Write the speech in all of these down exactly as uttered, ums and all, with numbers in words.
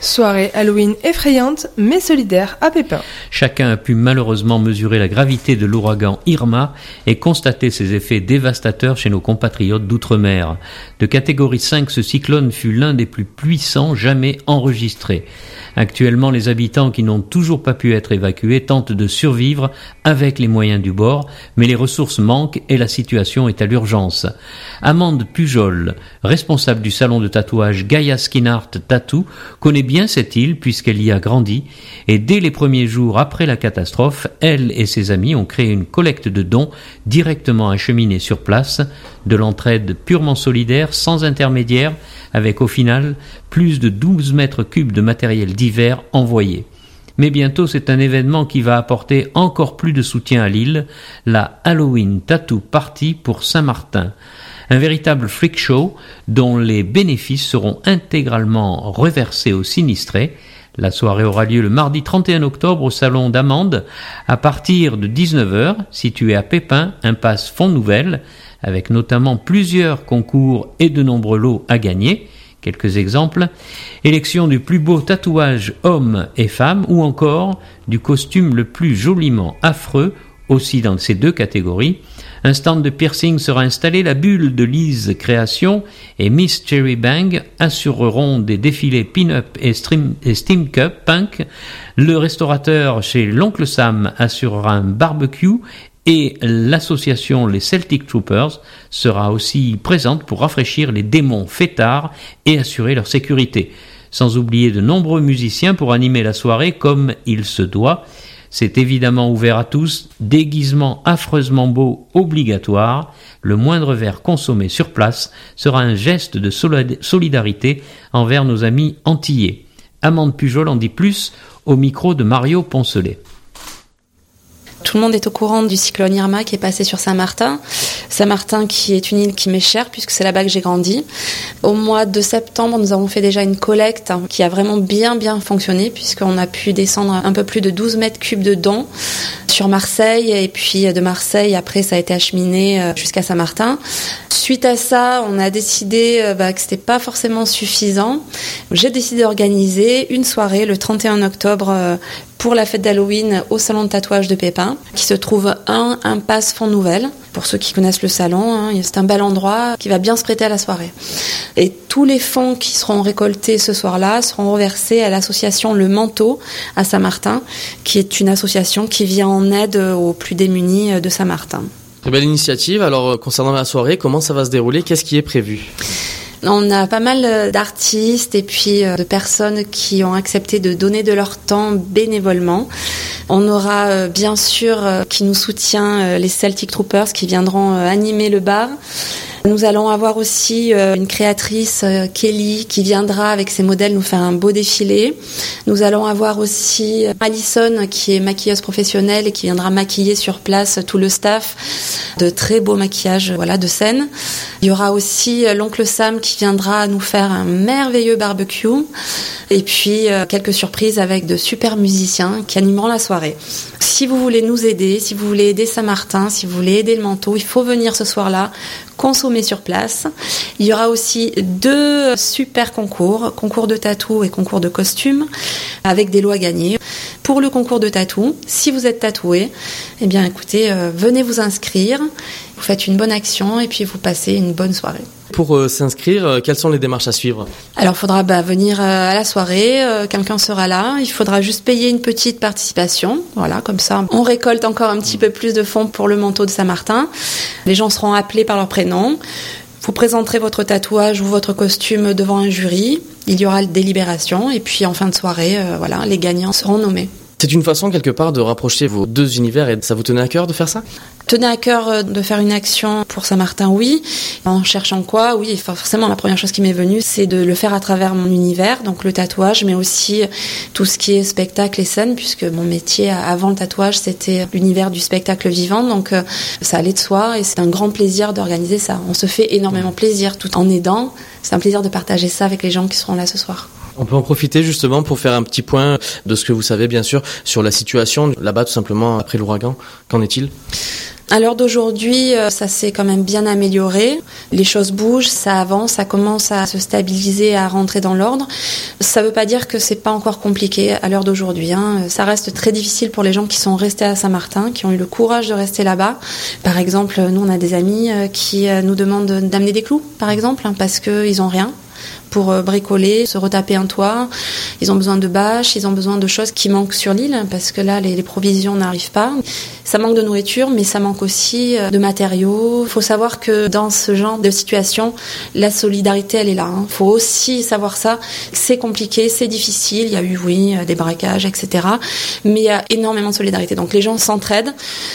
Soirée Halloween effrayante mais solidaire à Pépin. Chacun a pu malheureusement mesurer la gravité de l'ouragan Irma et constater ses effets dévastateurs chez nos compatriotes d'outre-mer. De catégorie cinq, ce cyclone fut l'un des plus puissants jamais enregistrés. Actuellement, les habitants qui n'ont toujours pas pu être évacués tentent de survivre avec les moyens du bord, mais les ressources manquent et la situation est à l'urgence. Amande Pujol, responsable du salon de tatouage Gaia Skin Art Tattoo, connaît bien cette île puisqu'elle y a grandi et dès les premiers jours après la catastrophe, elle et ses amis ont créé une collecte de dons directement acheminés sur place, de l'entraide purement solidaire, sans intermédiaire, avec au final plus de douze mètres cubes de matériel divers envoyés. Mais bientôt, c'est un événement qui va apporter encore plus de soutien à l'île, la Halloween Tattoo Party pour Saint-Martin. Un véritable freak show dont les bénéfices seront intégralement reversés aux sinistrés. La soirée aura lieu le mardi trente et un octobre au salon d'Amande à partir de dix-neuf heures, situé à Pépin, impasse Font-Nouvelle, avec notamment plusieurs concours et de nombreux lots à gagner. Quelques exemples, élection du plus beau tatouage homme et femme ou encore du costume le plus joliment affreux, aussi dans ces deux catégories. Un stand de piercing sera installé, la bulle de Lise Création et Miss Cherry Bang assureront des défilés pin-up et, stream, et steampunk punk. Le restaurateur chez l'Oncle Sam assurera un barbecue et l'association Les Celtic Troopers sera aussi présente pour rafraîchir les démons fêtards et assurer leur sécurité. Sans oublier de nombreux musiciens pour animer la soirée comme il se doit. C'est évidemment ouvert à tous, déguisement affreusement beau obligatoire. Le moindre verre consommé sur place sera un geste de solidarité envers nos amis antillais. Amande Pujol en dit plus au micro de Mario Poncelet. Tout le monde est au courant du cyclone Irma qui est passé sur Saint-Martin. Saint-Martin qui est une île qui m'est chère puisque c'est là-bas que j'ai grandi. Au mois de septembre, nous avons fait déjà une collecte qui a vraiment bien bien fonctionné puisqu'on a pu descendre un peu plus de douze mètres cubes de dons sur Marseille et puis de Marseille, après ça a été acheminé jusqu'à Saint-Martin. Suite à ça, on a décidé bah, que c'était pas forcément suffisant. J'ai décidé d'organiser une soirée le trente et un octobre pour la fête d'Halloween au salon de tatouage de Pépin, qui se trouve un impasse Font-Nouvelle. Pour ceux qui connaissent le salon, hein, c'est un bel endroit qui va bien se prêter à la soirée. Et tous les fonds qui seront récoltés ce soir-là seront reversés à l'association Le Manteau à Saint-Martin, qui est une association qui vient en aide aux plus démunis de Saint-Martin. Très belle initiative. Alors, concernant la soirée, comment ça va se dérouler ? Qu'est-ce qui est prévu ? On a pas mal d'artistes et puis de personnes qui ont accepté de donner de leur temps bénévolement. On aura bien sûr qui nous soutient les Celtic Troopers qui viendront animer le bar. Nous allons avoir aussi une créatrice, Kelly, qui viendra avec ses modèles nous faire un beau défilé. Nous allons avoir aussi Alison, qui est maquilleuse professionnelle et qui viendra maquiller sur place tout le staff. De très beaux maquillages, voilà, de scène. Il y aura aussi l'oncle Sam qui viendra nous faire un merveilleux barbecue. Et puis, quelques surprises avec de super musiciens qui animeront la soirée. Si vous voulez nous aider, si vous voulez aider Saint-Martin, si vous voulez aider le Manteau, il faut venir ce soir-là, consommer sur place. Il y aura aussi deux super concours, concours de tatou et concours de costume, avec des lots à gagner. Pour le concours de tatou, si vous êtes tatoué, eh bien écoutez, euh, venez vous inscrire, vous faites une bonne action et puis vous passez une bonne soirée. Pour euh, s'inscrire, euh, quelles sont les démarches à suivre ? Alors, il faudra bah, venir euh, à la soirée, euh, quelqu'un sera là, il faudra juste payer une petite participation, voilà, comme ça, on récolte encore un petit peu plus de fonds pour le Manteau de Saint-Martin. Les gens seront appelés par leur prénom. Vous présenterez votre tatouage ou votre costume devant un jury. Il y aura une délibération et puis en fin de soirée, euh, voilà, les gagnants seront nommés. C'est une façon quelque part de rapprocher vos deux univers et ça vous tenait à cœur de faire ça ? Tenait à cœur de faire une action pour Saint-Martin, oui. En cherchant quoi ? Oui, forcément, la première chose qui m'est venue, c'est de le faire à travers mon univers, donc le tatouage, mais aussi tout ce qui est spectacle et scène, puisque mon métier avant le tatouage, c'était l'univers du spectacle vivant, donc ça allait de soi et c'est un grand plaisir d'organiser ça. On se fait énormément plaisir tout en aidant. C'est un plaisir de partager ça avec les gens qui seront là ce soir. On peut en profiter justement pour faire un petit point de ce que vous savez bien sûr sur la situation là-bas tout simplement après l'ouragan. Qu'en est-il ? À l'heure d'aujourd'hui, ça s'est quand même bien amélioré. Les choses bougent, ça avance, ça commence à se stabiliser, à rentrer dans l'ordre. Ça ne veut pas dire que c'est pas encore compliqué à l'heure d'aujourd'hui, hein. Ça reste très difficile pour les gens qui sont restés à Saint-Martin, qui ont eu le courage de rester là-bas. Par exemple, nous, on a des amis qui nous demandent d'amener des clous, par exemple, parce qu'ils n'ont rien pour bricoler, se retaper un toit. Ils ont besoin de bâches, ils ont besoin de choses qui manquent sur l'île, parce que là, les, les provisions n'arrivent pas. Ça manque de nourriture, mais ça manque aussi de matériaux. Il faut savoir que dans ce genre de situation, la solidarité, elle est là. Il faut aussi savoir ça. C'est compliqué, c'est difficile. Il y a eu, oui, des braquages, et cetera. Mais il y a énormément de solidarité. Donc les gens s'entraident.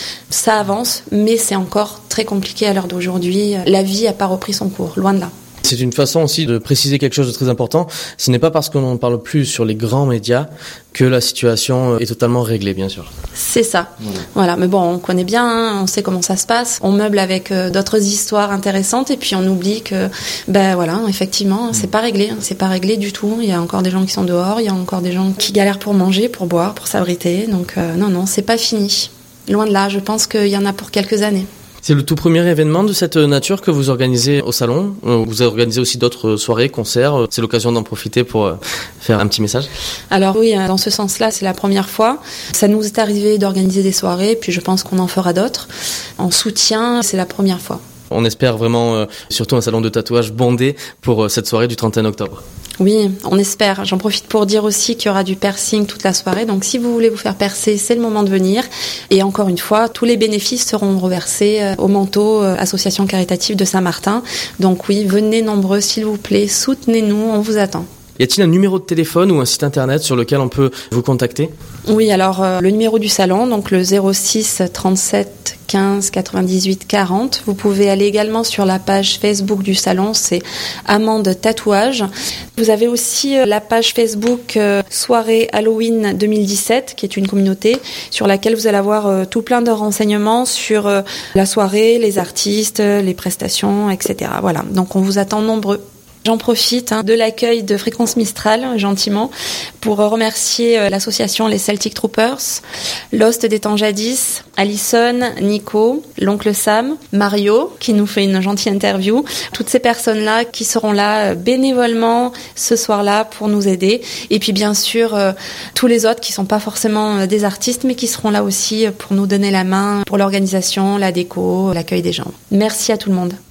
Ça avance, mais c'est encore très compliqué à l'heure d'aujourd'hui. La vie n'a pas repris son cours, loin de là. C'est une façon aussi de préciser quelque chose de très important. Ce n'est pas parce qu'on n'en parle plus sur les grands médias que la situation est totalement réglée, bien sûr. C'est ça. Voilà. voilà. Mais bon, on connaît bien, hein, on sait comment ça se passe. On meuble avec euh, d'autres histoires intéressantes et puis on oublie que, ben voilà, effectivement, mmh. c'est pas réglé. Hein, c'est pas réglé du tout. Il y a encore des gens qui sont dehors, il y a encore des gens qui galèrent pour manger, pour boire, pour s'abriter. Donc euh, non, non, c'est pas fini. Loin de là. Je pense qu'il y en a pour quelques années. C'est le tout premier événement de cette nature que vous organisez au salon. Vous organisez aussi d'autres soirées, concerts. C'est l'occasion d'en profiter pour faire un petit message. Alors oui, dans ce sens-là, c'est la première fois. Ça nous est arrivé d'organiser des soirées, puis je pense qu'on en fera d'autres. En soutien, c'est la première fois. On espère vraiment, surtout un salon de tatouage bondé pour cette soirée du trente et un octobre. Oui, on espère. J'en profite pour dire aussi qu'il y aura du piercing toute la soirée. Donc si vous voulez vous faire percer, c'est le moment de venir. Et encore une fois, tous les bénéfices seront reversés au Manteau, association caritative de Saint-Martin. Donc oui, venez nombreux s'il vous plaît, soutenez-nous, on vous attend. Y a-t-il un numéro de téléphone ou un site internet sur lequel on peut vous contacter ? Oui, alors euh, le numéro du salon, donc le zéro six trente-sept quinze quatre-vingt-dix-huit quarante. Vous pouvez aller également sur la page Facebook du salon, c'est Amande Tatouage. Vous avez aussi euh, la page Facebook euh, Soirée Halloween deux mille dix-sept, qui est une communauté sur laquelle vous allez avoir euh, tout plein de renseignements sur euh, la soirée, les artistes, les prestations, et cetera. Voilà, donc on vous attend nombreux. J'en profite hein, de l'accueil de Fréquence Mistral, gentiment, pour remercier euh, l'association Les Celtic Troopers, Lost des temps jadis, Alison, Nico, l'oncle Sam, Mario, qui nous fait une gentille interview. Toutes ces personnes-là qui seront là euh, bénévolement ce soir-là pour nous aider. Et puis bien sûr, euh, tous les autres qui sont pas forcément euh, des artistes, mais qui seront là aussi pour nous donner la main pour l'organisation, la déco, l'accueil des gens. Merci à tout le monde.